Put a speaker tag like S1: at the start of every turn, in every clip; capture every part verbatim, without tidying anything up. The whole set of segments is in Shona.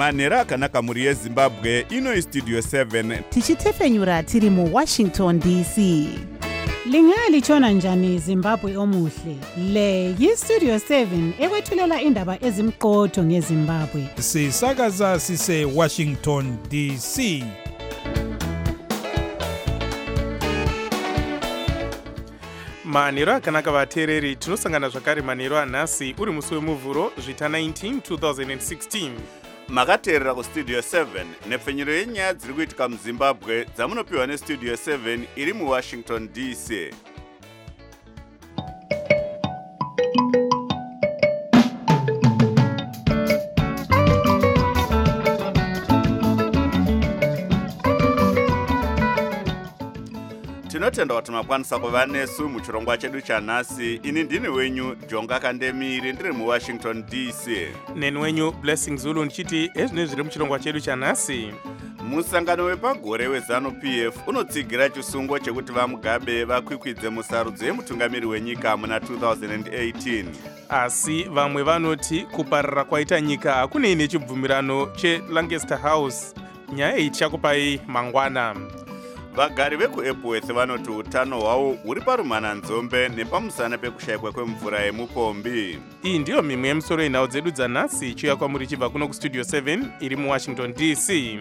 S1: manhero akanaka mhuri yezimbabwe. Ino istudio seven
S2: tichitefenyura tiri muwashington D C.
S3: Lingalitshona njani Zimbabwe omuhle? Le yistudio seven ekwethulela indaba ezimqotho ngeZimbabwe.
S4: Sisakaza sise Washington D C.
S5: Manhero akanaka vateereri, tinosangana zvakare manhero anhasi uri musi wemuvhuro zvita nineteen twenty sixteen.
S1: makateerera kustudio seven nepfenyuro yenyaya dziri kuitika muzimbabwe dzamunopiwa nestudio seven iri muwashington D C. tinotenda kuti makwanisa kuva nesu muchirongwa chedu chanhasi. Ini ndini wenyu Jonga Kandemiri ndiri muwashington D C.
S5: Neni wenyu Blessing Zulu ndichiti ezvine zviri muchirongwa chedu chanhasi.
S1: Musangano wepagore weZanu-P F unotsigira chisungo chekuti vaMugabe vakwikwidze musarudzo yemutungamiri wenyika muna two thousand eighteen.
S5: Asi vamwe vanoti kuparara kwaita nyika hakunei nechibvumirano cheLancaster House. Nyaya iyi tichakupai mangwana.
S1: Vagari vekuEpworth vanoti utano hwavo huri parumananzombe nepamusana pekushayikwa kwemvura yemupombi.
S5: Iyi ndiyo mimwe yemusoro yenhau dzedu dzanhasi ichiuya kwamuri chibva kuno kustudio seven iri muwashington D C.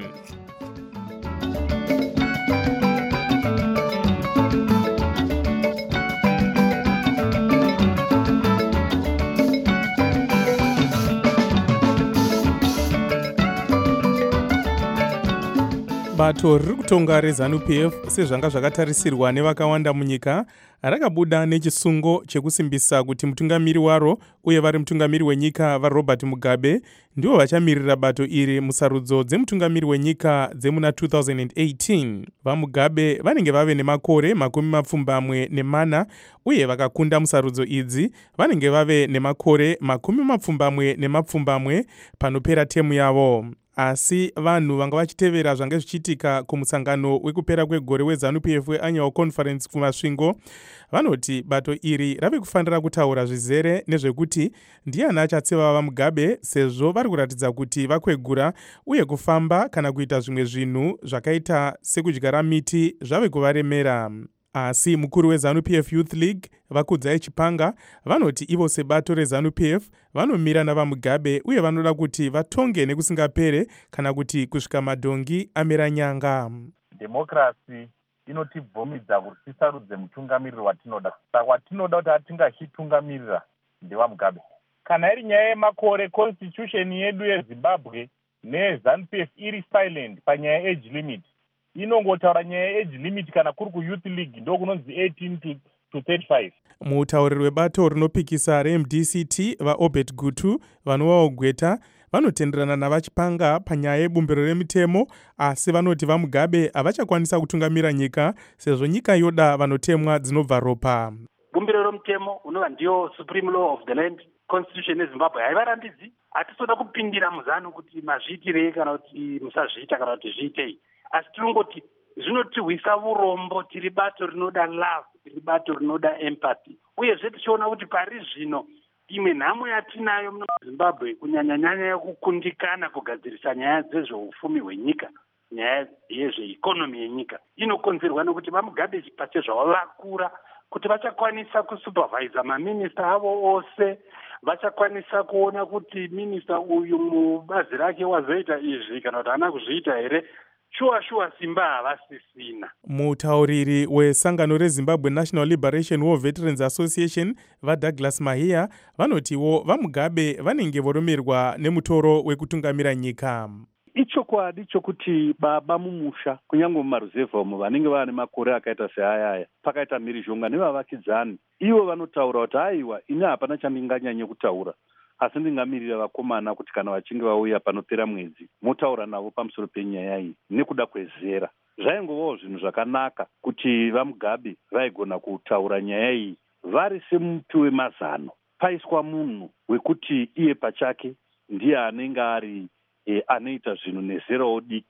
S5: Bato riri kutonga reZanu-P F sezvanga zvakatarisirwa nevakawanda munyika rakabuda nechisungo chekusimbisa kuti mutungamiri waro uye vari mutungamiri wenyika vaRobert Mugabe ndivo vachamirira bato iri musarudzo dzemutungamiri wenyika dzemuna two thousand eighteen. VaMugabe vanenge vave nemakore makumi mapfumbamwe nemana uye vakakunda musarudzo idzi vanenge vave nemakore makumi mapfumbamwe nemapfumbamwe panopera temu yavo. Asi vanhu vanga vachitevera zvange zvichiitika kumusangano wekupera kwegore weZanu-P F weannual conference kumasvingo vanoti bato iri rave kufanira kutaura zvizere nezvekuti ndiani achatseva vaMugabe sezvo vari kuratidza kuti vakwegura uye kufamba kana kuita zvimwe zvinhu zvakaita sekudyara miti zvave kuvaremera. Asi mukuru weZanu-P F Youth League Vakudzai Chipanga vanoti ivo sebato reZanu-P F vanomira navaMugabe uye vanoda kuti vatonge nekusingapere kana kuti kusvika madhongi amera nyanga.
S6: Demokrasi inotibvumidza kuti tisarudze mutungamiriri watinoda. Saka watinoda kuti atingachitungamirira ndevaMugabe. Kana iri nyaya yemakore, constitution yedu yeZimbabwe neZanu-P F iri silent panyaya age limit. Inongotaura nyaya age limit kana kuri kuYouth League ndo kunonzi eighteen to thirty-five.
S5: Mutauriri webato rinopikisa reM D C T vaObert Gutu vanovawo Gweta vanotenderana navaChipanga panyaya yebumbiro remitemo, asi vanoti vaMugabe havachakwanisa kutungamira nyika sezvo nyika yoda vanotemwa dzinobva ropa.
S7: Bumbiro remutemo unova ndiyo supreme law of the land, constitution yeZimbabwe haivarambidzi. Hatisoda kupindira muzano kuti mazviitirei kana kuti musazviita kana kuti zviitei. Asi tinongoti zvinotirwisa urombo, tiri bato rinoda love, tiri bato rinoda empathy. Uyezve tichiona kuti pari zvino imwe nhamo yatinayo muZimbabwe kunyanya-nyanya yekukundikana kugadzirisa nyaya dzezveupfumi hwenyika, nyaya yezveikonomi yenyika, inokonzerwa nekuti vaMugabe pachezvavo vakura kuti vachakwanisa kusupervisa maminista avo ose, vachakwanisa kuona kuti minista uyu mubazi rake wazoita izvi kana kuti haana kuzviita here. Shuwa shuwa simba havasisina.
S5: Mutauriri wesangano reZimbabwe National Liberation War Veterans Association vaDouglas Mahia vanotiwo vaMugabe vanenge voromerwa nemutoro wekutungamira nyika.
S8: Ichokwadi chokuti baba mumusha kunyange mumaruzevha umo vanenge vane makore akaita seayaya pakaita mhirizhonga nevavakidzani ivo vanotaura kuti aiwa ini hapana chandinganyanye kutaura asi ndingamirira vakomana kuti kana vachinge vauya panopera mwedzi motaura navo pamusoro penyaya iyi nekuda kwezera. Zvaingovawo zvinhu zvakanaka kuti vaMugabe vaigona kutaura nyaya iyi vari semuti wemazano, paiswa munhu wekuti iye pachake ndiye anenge ari e, anoita zvinhu nezerawo diki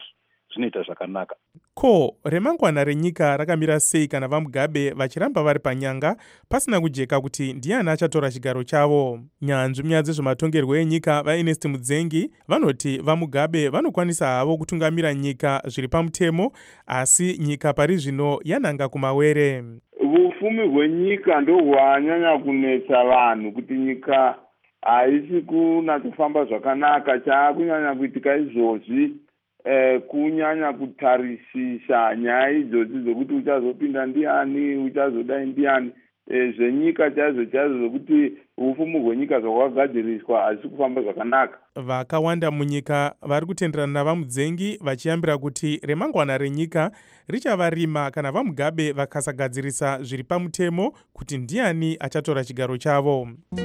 S8: zvinoita zvakanaka.
S5: Ko remangwana renyika rakamira sei kana vaMugabe vachiramba vari panyanga pasina kujeka kuti ndiani achatora chigaro chavo? Nyanzvi munyaya dzezvematongerwo enyika vaErnest Mudzengi vanoti vaMugabe vanokwanisa havo kutungamira nyika zviri pamutemo, asi nyika pari zvino yananga kumawere.
S9: Ufumi hwenyika ndo hwanyanya kunetsa vanhu, kuti nyika haisi kunatsofamba zvakanaka. Chaakunyanya kuitika izvozvi Eh, kunyanya kutarisisa nyaya idzodzi dzokuti uchazopinda ndiani, uchazodai ndiani, eh, zvenyika chaizvo chaizvo zokuti ufumu hwenyika zvakagadziriswa hazisi kufamba zvakanaka.
S5: Vakawanda munyika vari kutenderana navaMudzengi vachiyambira kuti remangwana renyika richava rima kana vaMugabe vakasagadzirisa zviri pamutemo kuti ndiani achatora chigaro chavo.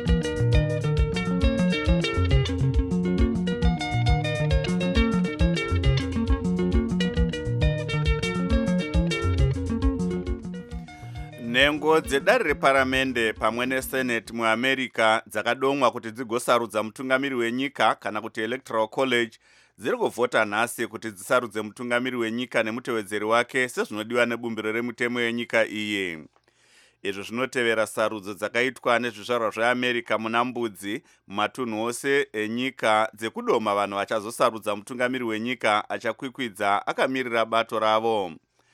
S1: Nhengo dzedare reparamende pamwe neseneti muAmerica dzakadomwa kuti dzigosarudza mutungamiri wenyika kana kuti electoral college dziri kuvhota nhasi kuti dzisarudze mutungamiri wenyika nemutevedzeri wake sezvinodiwa nebumbiro remutemo yenyika iyi. Izvo zvinotevera sarudzo dzakaitwa nezvizvarwa zveAmerica muna Mbudzi mumatunhu ose enyika dzekudoma vanhu vachazosarudza mutungamiri wenyika achakwikwidza akamirira bato ravo.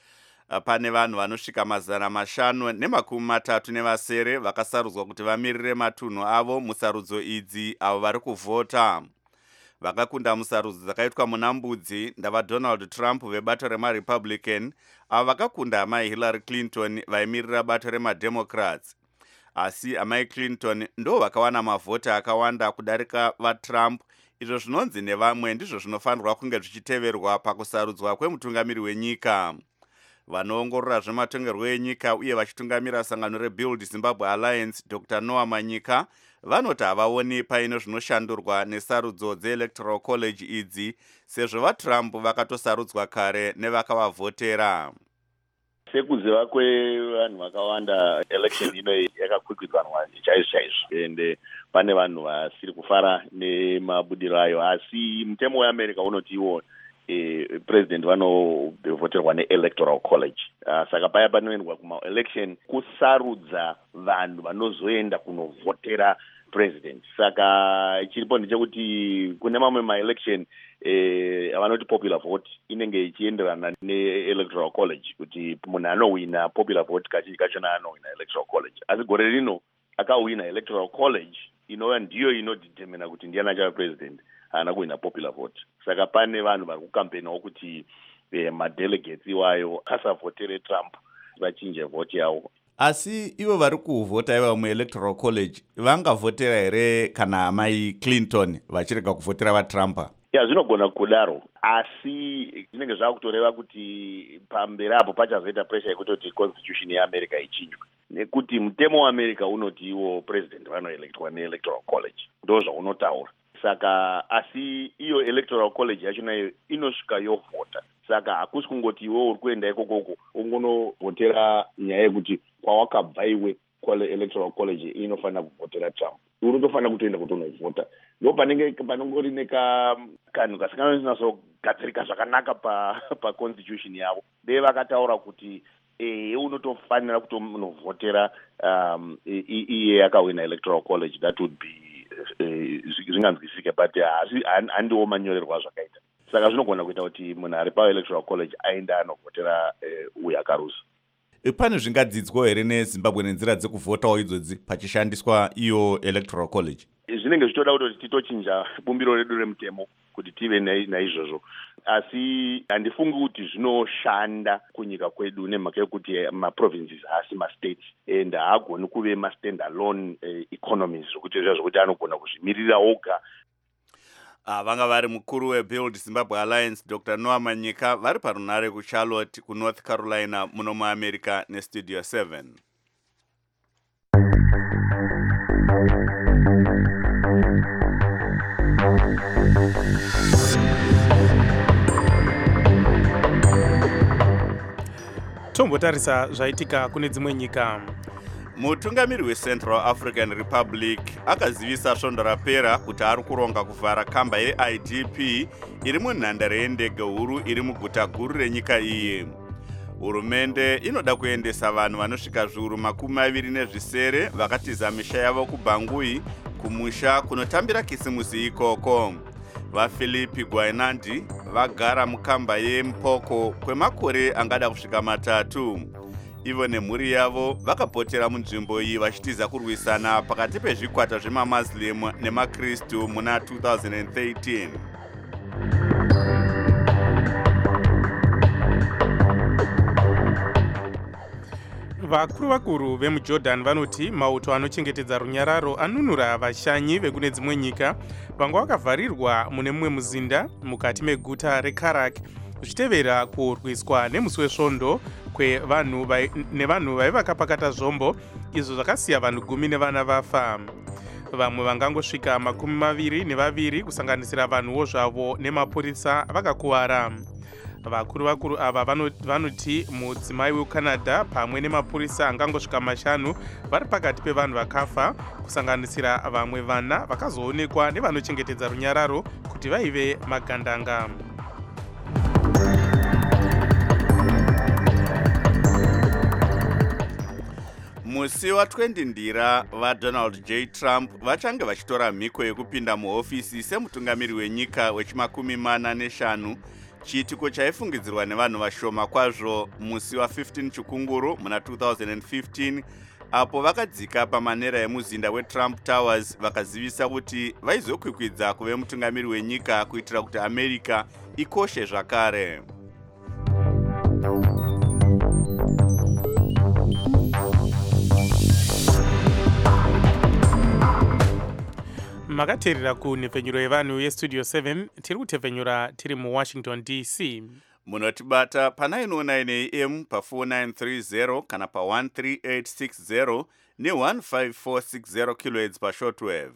S1: Pane vanhu vanosvika mazana mashanu nemakumi matatu nevasere vakasarudzwa kuti vamirire matunhu avo musarudzo idzi avo vari kuvhota. Vakakunda musarudzo dzakaitwa muna Mbudzi ndavaDonald Trump vebato remaRepublican, avo vakakunda amai Hillary Clinton vaimirira bato remaDemocrats. Asi amai Clinton ndo vakawana mavhota akawanda kudarika vaTrump, izvo zvinonzi nevamwe ndizvo zvinofanirwa kunge zvichiteverwa pakusarudzwa kwemutungamiri wenyika. Vanoongorora zvematongerwo enyika uye vachitungamira sangano reBuild Zimbabwe Alliance, Doctor Noah Manyika, vanoti havaoni paino zvinoshandurwa nesarudzo dzeelectoral college idzi, sezvo vaTrump vakatosarudzwa kare nevakavavhotera.
S10: Sekuziva kwevanhu vakawanda, election ino yakakwikwidwanwa chaizvo chaizvo, ende pane vanhu vasiri kufara nemabudiro ayo, asi mutemo weAmerica unoti iwo E, president vanovhoterwa neelectoral college. Uh, saka paya panoendwa kuma-election kusarudza vanhu vanozoenda kunovhotera president. Saka chiripo ndechekuti kune mamwe ma-election eh, vanoti popular vote inenge ichienderana neelectoral college, kuti munhu anowina popular vote kazhinji kachona anowina electoral college. Asi gore rino akawina electoral college inova ndiyo inodetermina kuti ndiani achava president, haana kuwina popular vote. Saka pane vanhu vari kukampenawo kuti eh, madelegates iwayo asavhotere Trump vachinje vote yavo.
S1: Asi ivo vari kuvhota iva muelectoral college vangavhotera here kana amai Clinton vachirega kuvhotera vaTrump?
S10: Ya, zvinogona kudaro, asi zvinenge zvakutoreva kuti pamberi apo pachazoita pressure yekuti kuti constitution yeAmerica ichinjwe, nekuti mutemo weAmerica unoti iwo president vanoelectwa neelectoral college, ndo zvaunotaura. Saka asi iyo electoral college yachona iyo inosvika yovhota. Saka hakusi kungoti iwe uri kuenda ikokoko ungonovhotera nyaya yekuti kwawakabva iwe electoral college inofanira kuvhotera Trump. Unotofanira kutoenda kutonovhota. Ndo panenge panongori nekanhu kasinganyatsogadzirika zvakanaka pa pa constitution yavo. Dei vakataura kuti eh unotofanira kutonovhotera um iye akawina electoral college. That would be zvinganzwisike, but handiwo manyorerwa zvakaita. Saka zvinogona kuita kuti munhu ari paelectoral college aenda anovhotera uyo akarusa.
S1: Pane zvingadzidzwa here neZimbabwe nenzira dzekuvhotawo idzodzi pachishandiswa iyo electoral college?
S10: Zvinenge zvichitoda kuti titochinja bumbiro redu remutemo kuti tive naizvozvo, asi handifungi kuti zvinoshanda kunyika kwedu nemhaka yekuti maprovinces haasi mastates and haagoni kuve mastand alone uh, economies zvokuti zvokuti anogona kuzvimirira oga.
S1: Ah, vanga vari mukuru weBuild Zimbabwe Alliance Doctor Noah Manyika vari parunare kuCharlotte kuNorth Carolina muno muAmerica neStudio seven.
S5: Tombotarisa zvaitika kune dzimwe nyika.
S1: mutungamiri weCentral African Republic akazivisa svondo rapera kuti ari kuronga kuvhara kamba ye-I D P iri munhandare yendege huru iri muguta guru renyika iyi. Hurumende inoda kuendesa vanhu vanosvika zviuru makumi maviri nezvisere vakatiza misha yavo kuBangui kumusha kunotambira kisimusi ikoko. VaPhilipi Gwainandi vagara mukamba yeMpoko kwemakore angada kusvika matatu. Ivo nemhuri yavo vakapotera munzvimbo iyi vachitiza kurwisana pakati pezvikwata zvemaMuslim nemaKristu muna two thousand thirteen.
S5: vakuru vakuru vemujordan vanoti mauto anochengetedza runyararo anunura vashanyi vekune dzimwe nyika vanga vakavharirwa mune mumwe muzinda mukati meguta reKarak zvichitevera kurwiswa nemusi wesvondo kwevanhu nevanhu vaiva vakapakata zvombo izvo zvakasiya vanhu gumi nevana vafa. Vamwe vangangosvika makumi maviri nevaviri kusanganisira vanhuwo zvavo nemapurisa vakakuwara. Vakuru vakuru ava vanoti mudzimai weCanada pamwe nemapurisa angangosvika mashanu vari pakati pevanhu vakafa kusanganisira vamwe vana vakazoonekwa nevanochengetedza runyararo kuti vaive magandanga.
S1: Musi wa20 ndira vaDonald J Trump vachange vachitora mhiko yekupinda muhofisi semutungamiri wenyika wechimakumi mana neshanu, chiitiko chaifungidzirwa nevanhu vashoma kwazvo musi wa15 chikunguru muna two thousand fifteen, apo vakadzika pamanera emuzinda weTrump Towers vakazivisa kuti vaizokwikwidza kuve mutungamiri wenyika kuitira kuti America ikoshe zvakare.
S5: Makateerera kunhepfenyuro yevanhu yestudio seven tiri kutepfenyura tiri muWashington D C.
S1: Munotibata pa nine oh nine A M pa four nine three zero kana pa one three eight six zero ne one five four six zero kilohertz pa shortwave.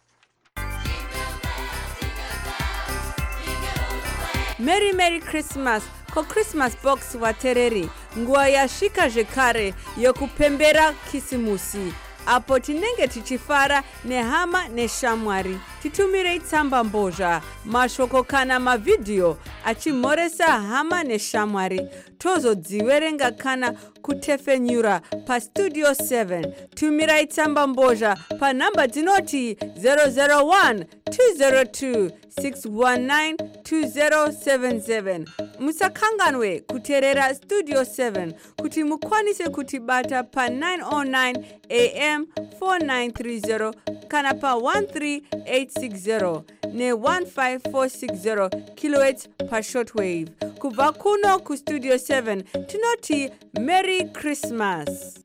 S11: Merry Merry Christmas ko Christmas box watereri nguva yasvika zvekare yokupembera kisimusi apo tinenge tichifara nehama neshamwari. Titumirei tsamba mbozha, mashoko kana mavidhiyo achimhoresa hama neshamwari. Tozodziverenga kana kutefenyura pa studio seven. Tumirai tsamba mbozha pa namba dzinoti zero zero one two zero two six one nine two zero seven seven. Musakanganwe kuteerera studio seven kuti mukwanise kutibata pa nine oh nine A M four nine three zero kana pa one three eight six zero ne one five four six zero kilohertz pa shortwave. Kubva kuno ku studio seven tinoti Merry Christmas.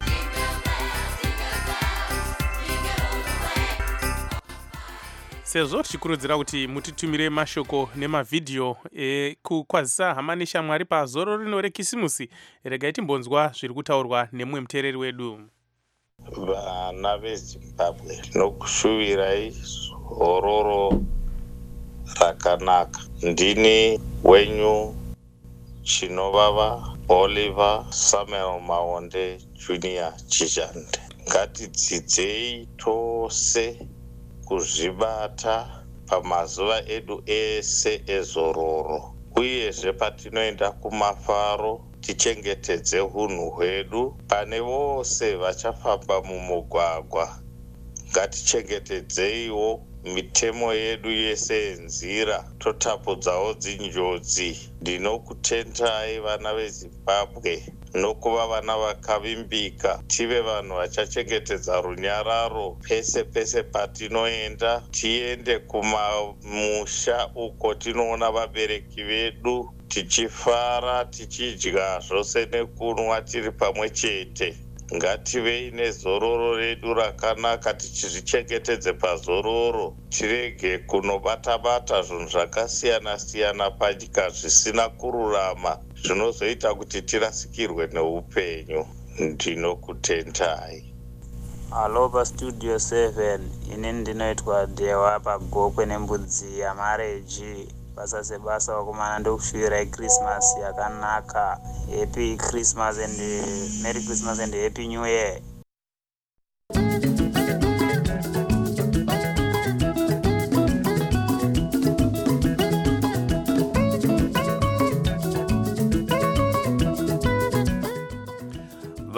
S5: Sezvo tichikurudzira kuti mutitumire mashoko nemavidhiyo ekukwazisa hama neshamwari pazoro rino rekisimusi, regai timbonzwa zviri kutaurwa nemumwe muteereri wedu.
S12: Vana veZimbabwe nokushuvirai zororo rakanaka. Ndini wenyu chinovava Oliver Samuel Maonde Junior Chijande. Ngatidzidzei tose kuzvibata pamazuva edu ese ezororo, uyezve patinoenda kumafaro tichengetedze hunhu hwedu. Pane vose vachafamba mumugwagwa ngatichengetedzeiwo mitemo yedu yese yenzira, totapudzawo dzinjodzi. Ndinokutentai vana veZimbabwe nokuva vana vakavimbika, tive vanhu vachachengetedza runyararo pese pese patinoenda. Tiende kumamusha uko tinoona vabereki vedu tichifara, tichidya zvose nekunwa tiri pamwe chete. Ngativei nezororo redu rakanaka, tichizvichengetedze pazororo. Tirege kunobata-bata zvinhu zvakasiyana siyana panyika zvisina kururama zvinozoita kuti tirasikirwe neupenyu. Ndinokutentai.
S13: Halo pa studio seven, ini ndinoitwa Dewa Pagokwe nembudzi yamareji. Basa sebasa wakumana ndokushuvirai Christmas yakanaka. Happy Christmas and Merry Christmas and Happy New Year.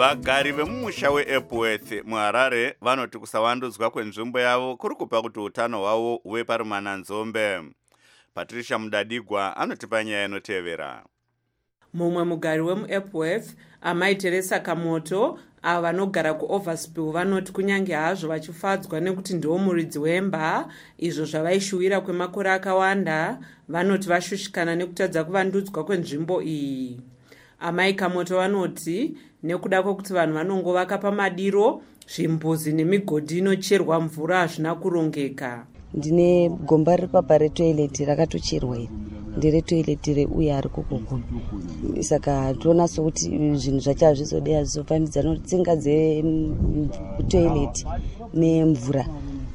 S1: vagari vemumusha weEpworth muharare vanoti kusavandudzwa kwenzvimbo yavo kuri kupa kuti utano hwavo huve parumananzombe. Patricia Mudadigwa anotipa nyaya inotevera.
S14: Mumwe mugari wemuEpworth, amai Teresa Kamoto, avo vanogara kuOverspill vanoti kunyange hazvo vachifadzwa nekuti ndiwo muridzi wemba, izvo zvavaishuwira kwemakore akawanda, vanoti vashushikana nekutadza kuvandudzwa kwenzvimbo iyi. Amai Kamoto vanoti nekuda kwekuti vanhu vanongovaka pamadiro, zvimbuzi nemigodhi inocherwa mvura hazvina kurongeka.
S15: Ndine gomba riri papa retoileti rakatocherwa iri ndere toileti reuya ari kokoko, saka toona sokuti zvinhu zvacho hazvizodei hazvizofanidzana kuti tsinga dzetoileti nemvura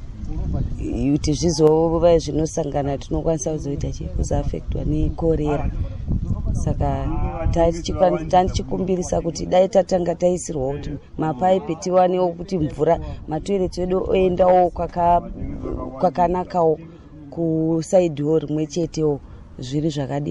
S15: kuti zvizova zvinosangana tinokwanisa kuzoita chii kuzoafektwa nekorera. Saka tandichikumbirisa kuti dai tatanga taisirwa kuti mapaipi tiwanewo kuti mvura matoileti edu oendawo kwakanakawo kusaidhiwo rimwe chetewo zviri zvakadi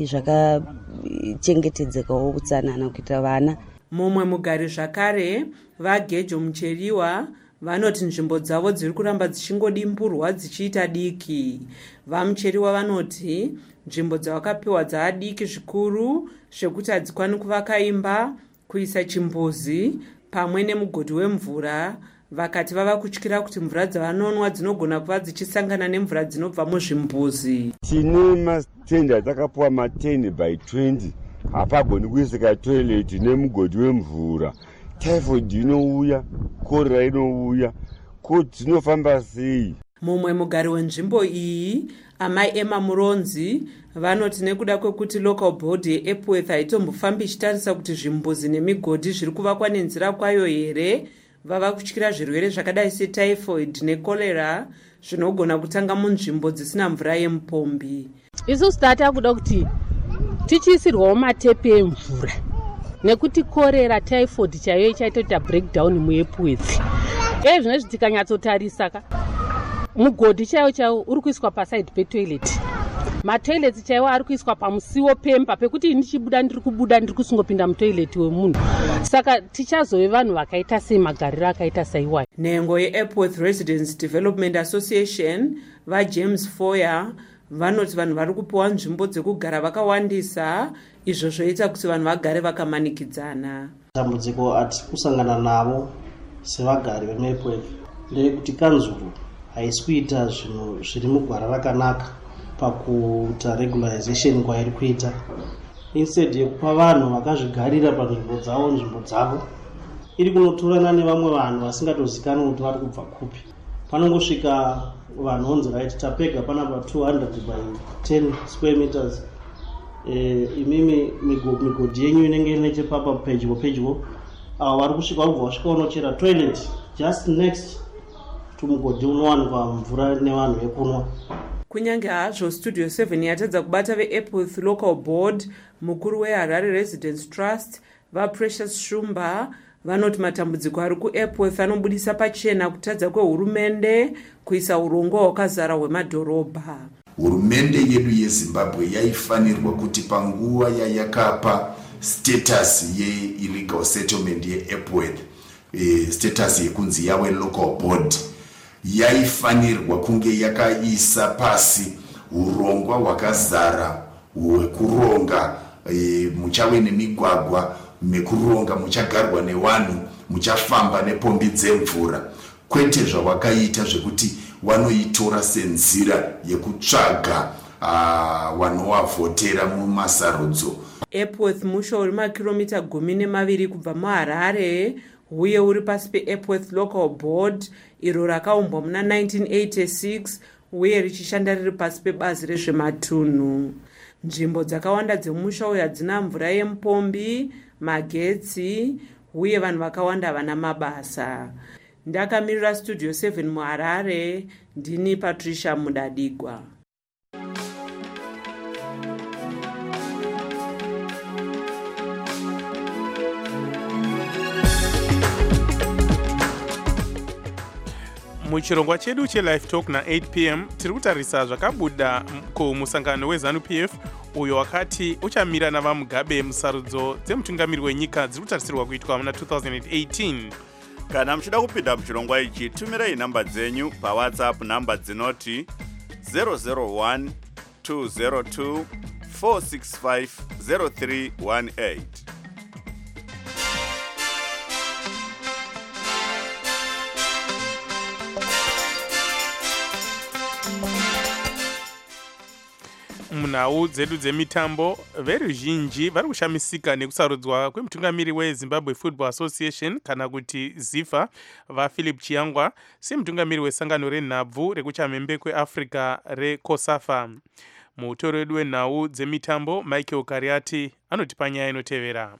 S15: zvakachengetedzekawo utsanana kuitira vana.
S14: Mumwe mugari zvakare vaGejo Mucheriwa vanoti nzvimbo dzavo dziri kuramba dzichingodimburwa dzichiita diki. VaMucheriwa vanoti nzvimbo dzavakapiwa dzaadiki zvikuru zvekuti hadzikwani kuvaka imba, kuisa chimbuzi pamwe nemugodhi wemvura. Vakati vava kutyira kuti mvura dzavanonwa dzinogona kuva dzichisangana nemvura dzinobva muzvimbuzi.
S16: Tine matenda takapuwa ma ten by twenty hapagoni kuisika toileti nemugodhi wemvura. Typhoid inouya, korera inouya, ko dzinofamba sei?
S14: Mumwe mugari wenzvimbo iyi, amai Emma Muronzi, vanoti nekuda kwekuti local board yeEpworth haitombofambi ichitarisa kuti zvimbuzi nemigodhi zviri kuvakwa nenzira kwayo here, vava kutyira zvirwere zvakadai setyphoid nekolera zvinogona kutanga munzvimbo dzisina mvura yemupombi.
S17: Isusu tatakuda kuti tichiisirwawo matepi emvura nekuti korera typhoid chaiyo ichaita breakdown muEpworth. Izvi zvinezvi tikanyatsotarisa ka mugodhi chaiwo chaiwo uri kuiswa paside petoilet, matoileti chaiwo ari kuiswa pamusiwo pemba pekuti ndichibuda ndiri kubuda ndiri kusingopinda mutoileti wemunhu. Saka tichazove vanhu vakaita sei magariro akaita saiwa.
S14: Nhengo yeEpworth Residents Development Association vaJames Foyer vanoti vanhu vari kupiwa nzvimbo dzekugara vakawandisa, izvo zvoita kuti vanhu vagare vakamanikidzana.
S18: Dambudziko ati kusangana navo sevagari veEpworth ndeyekuti kanzuru haisi kuita zvinhu zviri mugwara rakanaka pakuita regularization kwairi kuita. Instead yekupa vanhu vakazvigarira panzvimbo dzavo nzvimbo dzavo, iri kunotorana nevamwe vanhu vasingatozikanwi kuti vari kubva kupi. Panongosvika vanhu onzi right tapega panapa two hundred by ten square meters. Eh, imimi migodhi yenyu inenge nechepapa pedyo pedyo, avo vari kusvika vari kubva vasvika unochera toilet just next to mugodhi unowanikwa mvura nevanhu yekunwa.
S14: Kunyange hazvo Studio seven yatadza kubata veEpworth Local Board, mukuru weHarare Residents Trust vaPrecious Shumba vanoti matambudziko ari kuEpworth anobudisa pachena kutadza kwehurumende kuisa urongwa hwakazara hwemadhorobha.
S19: Hurumende yedu yeZimbabwe yaifanirwa kuti panguva yayakapa status ye-illegal settlement yeEpworth, e, status yekunzi yawe local board, yaifanirwa kunge yakaisa pasi urongwa hwakazara hwekuronga e, muchave nemigwagwa mekuronga muchagarwa nevanhu, muchafamba nepombi dzemvura, kwete zvawakaita zvekuti wanoitora senzira yekutsvaga uh, vanovavhotera mumasarudzo.
S14: Epworth musha uri makilomita gumi nemaviri kubva muHarare, uye uri pasi peEpworth Local Board iro rakaumbwa muna nineteen eighty-six uye richishanda riri pasi pebazi rezvematunhu. Nzvimbo dzakawanda dzemusha uyu hadzina mvura yemupombi, magetsi, uye vanhu vakawanda vana mabasa. Ndakamirira Studio seven muHarare, ndini Patricia Mudadigwa.
S5: Muchirongwa chedu cheLife Talk na eight p m tiri kutarisa zvakabuda kumusangano weZANU-P F uyo wakati uchamira navamugabe musarudzo dzemutungamiri wenyika dziri kutarisirwa kuitwa muna two thousand eighteen.
S1: Kana muchida kupinda muchirongwa ichi, tumirai nhamba dzenyu pawhatsapp, nhamba dzinoti zero zero one two zero two four six five zero three one eight.
S5: munhau dzedu dzemitambo, veruzhinji vari kushamisika nekusarudzwa kwemutungamiri wezimbabwe football association kana kuti zifa vaphilip chiyangwa semutungamiri wesangano renhabvu rekuchamhembe kweafrica recosafa. mutori wedu wenhau dzemitambo michael kariati anotipa nyaya inotevera.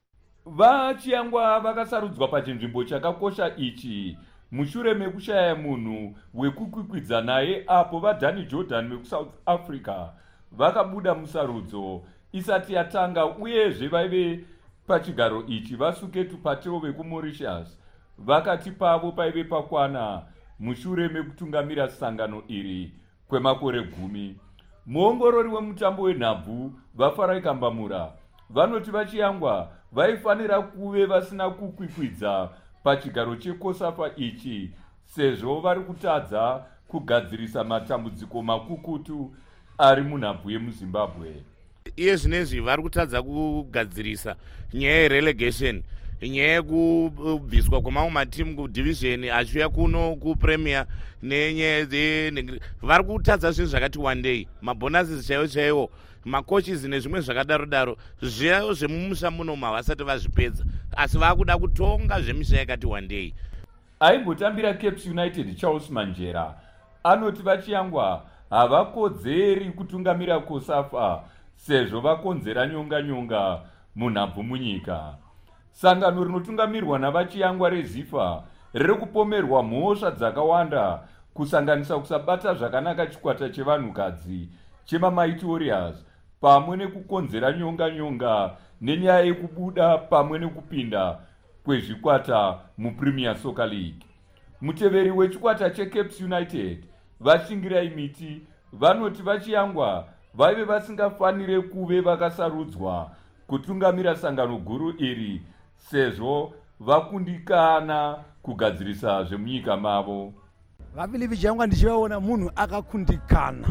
S20: vachiyangwa vakasarudzwa pachinzvimbo chakakosha ichi mushure mekushaya munhu wekukwikwidza naye apo vadhani jordan vekusouth africa vakabuda musarudzo isati yatanga, uyezve vaive pachigaro ichi vasuketu pateo vekumauritius vakati pavo paive pakwana mushure mekutungamira sangano iri kwemakore gumi. muongorori wemutambo wenhabvu vafarai kambamura vanoti vachiyangwa vaifanira kuve vasina kukwikwidza pachigaro chekosafa ichi sezvo vari kutadza kugadzirisa matambudziko makukutu ari munhabvu yemuzimbabwe.
S21: iye zvinezvi vari kutadza kugadzirisa nyaya yerelegation, nyaya yekubviswa kwamamwe matimu kudivisheni achiuya kuno kupremier nenyaya vari kutadza zvinhu zvakati wandei, mabhonasis chaiwo chaiwo, makochis nezvimwe zvakadaro daro, zviyayo zvemumusha munomu havasati vazvipedza, asi vakuda kutonga zvemisha yakati wandei.
S20: aimbotambira Cape United Charles Manjera anoti vachiyangwa havakodzeri kutungamira kosafa sezvo vakonzera nyonga nyonga munhabvu munyika. sangano rinotungamirwa navachiyangwa rezifa riri kupomerwa mhosva dzakawanda kusanganisa kusabata zvakanaka chikwata chevanhukadzi chemamighty warriors pamwe nekukonzera nyonga nyonga nenyaya yekubuda pamwe nekupinda kwezvikwata mupremier soccer league. muteveri wechikwata cheCape United vachingirai miti vanoti vachiyangwa vaive vasingafanire kuve vakasarudzwa kutungamira sangano guru iri sezvo vakundikana kugadzirisa zvemunyika mavo.
S22: vaphilipi chiyangwa ndichivaona munhu akakundikana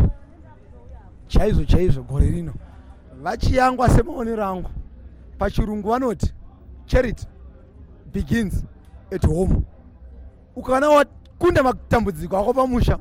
S22: chaizvo chaizvo gore rino. vachiyangwa semaonero angu pachirungu vanoti charity begins at home. ukaona wakunda matambudziko ako pamusha,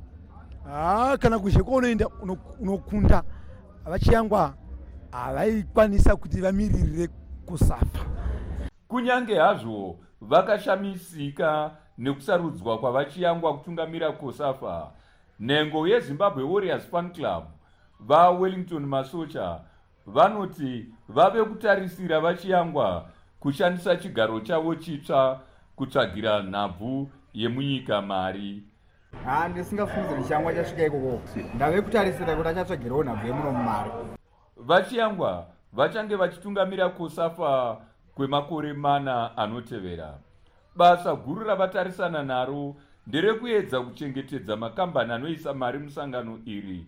S22: haa kana kuzhe kwaunoenda unokunda. vachiyangwa havaikwanisa kuti vamiririre kusafa.
S20: kunyange hazvo vakashamisika nekusarudzwa kwavachiyangwa kutungamira kosafa, nhengo yezimbabwe warriors fan club vawellington masocha vanoti vave kutarisira vachiyangwa kushandisa chigaro chavo chitsva kutsvagira nhabvu yemunyika mari.
S23: haa ndisingafungidziri chiyangwa chasvika ikoko, ndave kutarisira kuti achatsvagirawo nhabvu yemuno mumari.
S20: vachiyangwa vachange vachitungamira kosafa kwemakore mana anotevera. basa guru ravatarisana naro nderekuedza kuchengetedza makambani anoisa mari musangano iri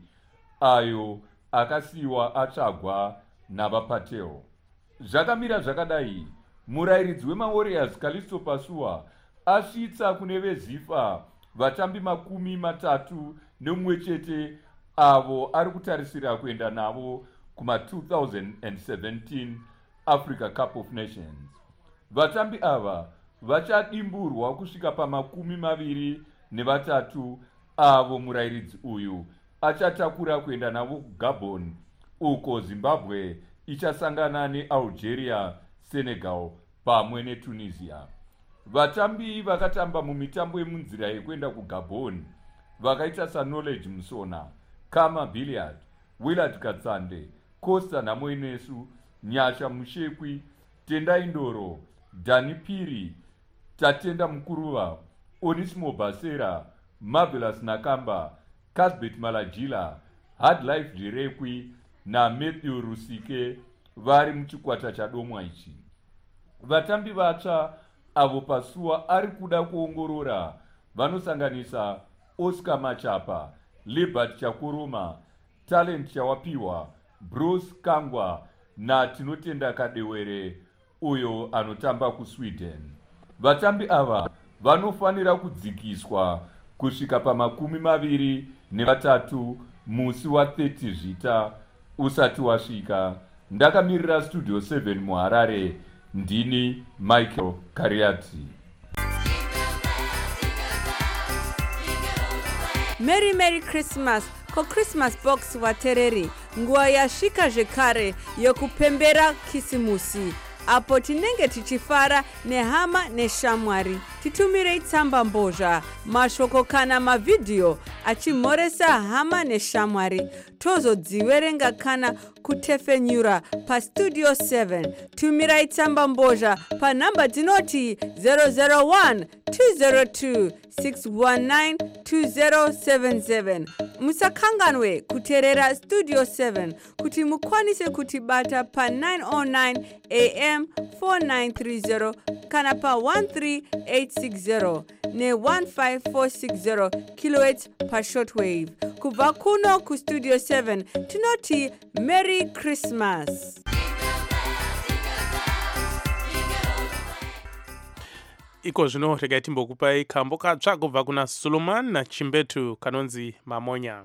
S20: ayo akasiyiwa atsvagwa navapateo. zvakamira zvakadai, murayiridzi wemawarriors Callisto Pasua asvitsa kune vezifa vatambi makumi matatu nemumwe chete avo ari kutarisira kuenda navo kuma two thousand seventeen Africa Cup of Nations. vatambi ava vachadimburwa kusvika pamakumi maviri nevatatu avo murayiridzi uyu achatakura kuenda navo kuGabon, uko Zimbabwe ichasangana neAlgeria, Senegal pamwe neTunisia. vatambi vakatamba mumitambo yemunzira yekuenda kuGabon vakaita saKnowledge Musona, Kama Billiard, Willard Katsande, Costa Namoinesu, Nyasha Mushekwi, Tendai Ndoro, Dani Piri, Tatenda Mukuruva, Onisimo Basera, Marvelous Nakamba, Casbet Malajila, Hard Life Jirekwi na Matthew Rusike vari muchikwata chadomwa ichi. vatambi vatsva avo Pasua ari kuda kuongorora vanosanganisa Oscar Machapa, Libert Chakuruma, Talent Chawapiwa, Bruce Kangwa natinotenda Kadewere uyo anotamba kuSweden. Vatambi ava vanofanira kudzikiswa kusvika pamakumi maviri nevatatu musi wa thirty zvita usati wasvika. Ndakamirira Studio seven muHarare, ndini Michael Kariati.
S11: Merry Merry Christmas ko Christmas box watereri. Nguwa yashika zvekare yokupembera kisimusi. Apo tinenge tichifara nehama neshamwari. Titumire tsamba mbozha, mashoko kana mavideo achimhoresa hama neshamwari. Tozodziwerenga kana kutefenyura pa Studio seven. Tumira tsamba mbozha pa namba dzinoti zero zero one two zero two six one nine two zero seven seven. Musakanganwe kuterera Studio seven kuti mukwanise kutibata pa nine oh nine A M four nine three zero kana pa one three eight six zero ne one five four six zero kilohertz pa shortwave. Kubva kuno ku Studio seven tinoti Merry Christmas.
S5: Iko zvino regai timbokupai kambo katsva kubva kuna Solomon nachimbetu kanonzi Mamonya.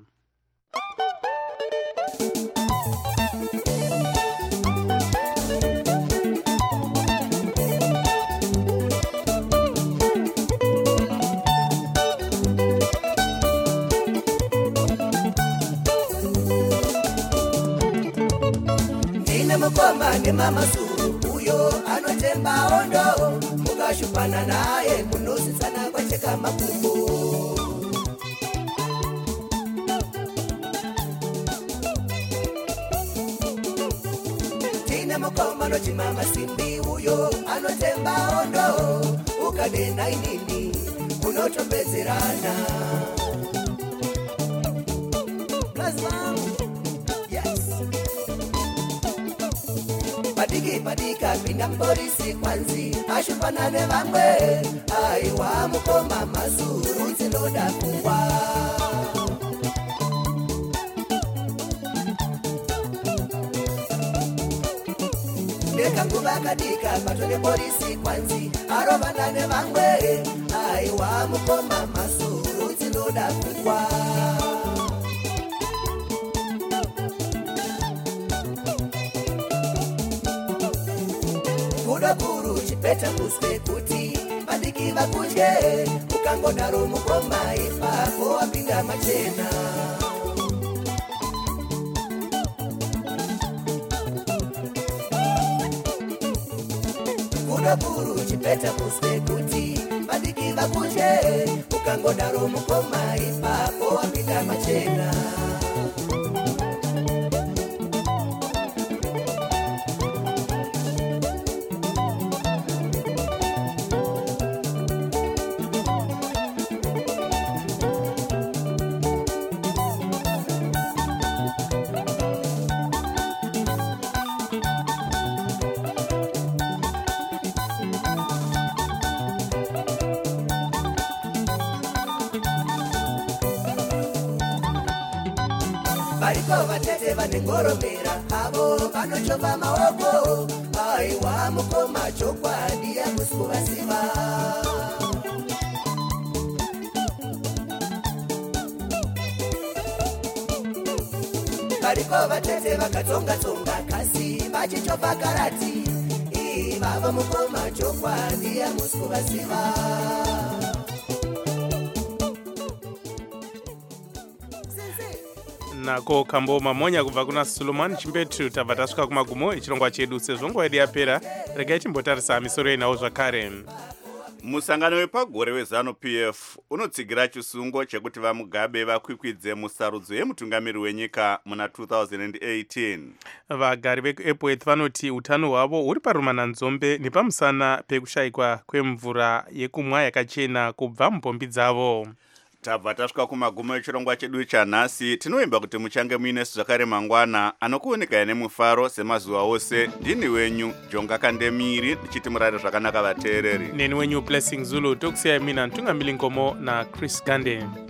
S2: Ndine mukoma nemama Zuru uyo anotemba ondo. Mukashupana naye munositsana kwacheka makumbo. Tine mukoma noti mama Simbi uyo anotemba ondo. Ukadena inini unotopedzerana. Padiki padika pinda polisi kwanzi ashupana nevamwe aiwa mukoma Mazuru dzinoda kungwa. Nekanguva kadika patone polisi kwanzi arovana nevamwe aiwa mukoma Mazuru dzinoda kungwa. Kuru chipeta kuswe kuti padiki vakudye ukangodaro mukoma ipapo wapinda machena. Kuda kuru chipeta kuswe kuti padiki vakudye ukangodaro mukoma ipapo wapinda machena. Bariko vatete vanengoromera avo vanochova maoko aiwa mukoma chokwadi yamusikuvaziva. Bariko vatete vakatsonga-tsonga kasi vachichova karati ivava mukoma chokwadi yamusikuvaziva.
S5: Nako kambo Mamonya kubva kuna Solomon chimbetu. Tabva tasvika kumagumo echirongwa chedu. Sezvo nguva yedu yapera, regai timbotarisa misoro yenawo zvakare.
S1: Musangano wepagore weZanu-P F unotsigira chisungo chekuti vaMugabe vakwikwidze musarudzo yemutungamiri wenyika muna two thousand eighteen.
S5: Vagari veEpworth vanoti utano hwavo huri parumananzombe nepamusana pekushayikwa kwemvura yekumwa yakachena kubva mupombi dzavo.
S1: Tabva tasvika kumagumo echirongwa chedu chanhasi. Tinoimba kuti muchange muine zvakare mangwana anokuoneka nemufaro semazuva ose. Ndini wenyu Jonga Kandemiri ndichiti murare zvakanaka vateereri.
S5: Neni wenyu Blessing Zulu. Tokusiyai mina Ntungamili Ngomo na Chris Gande.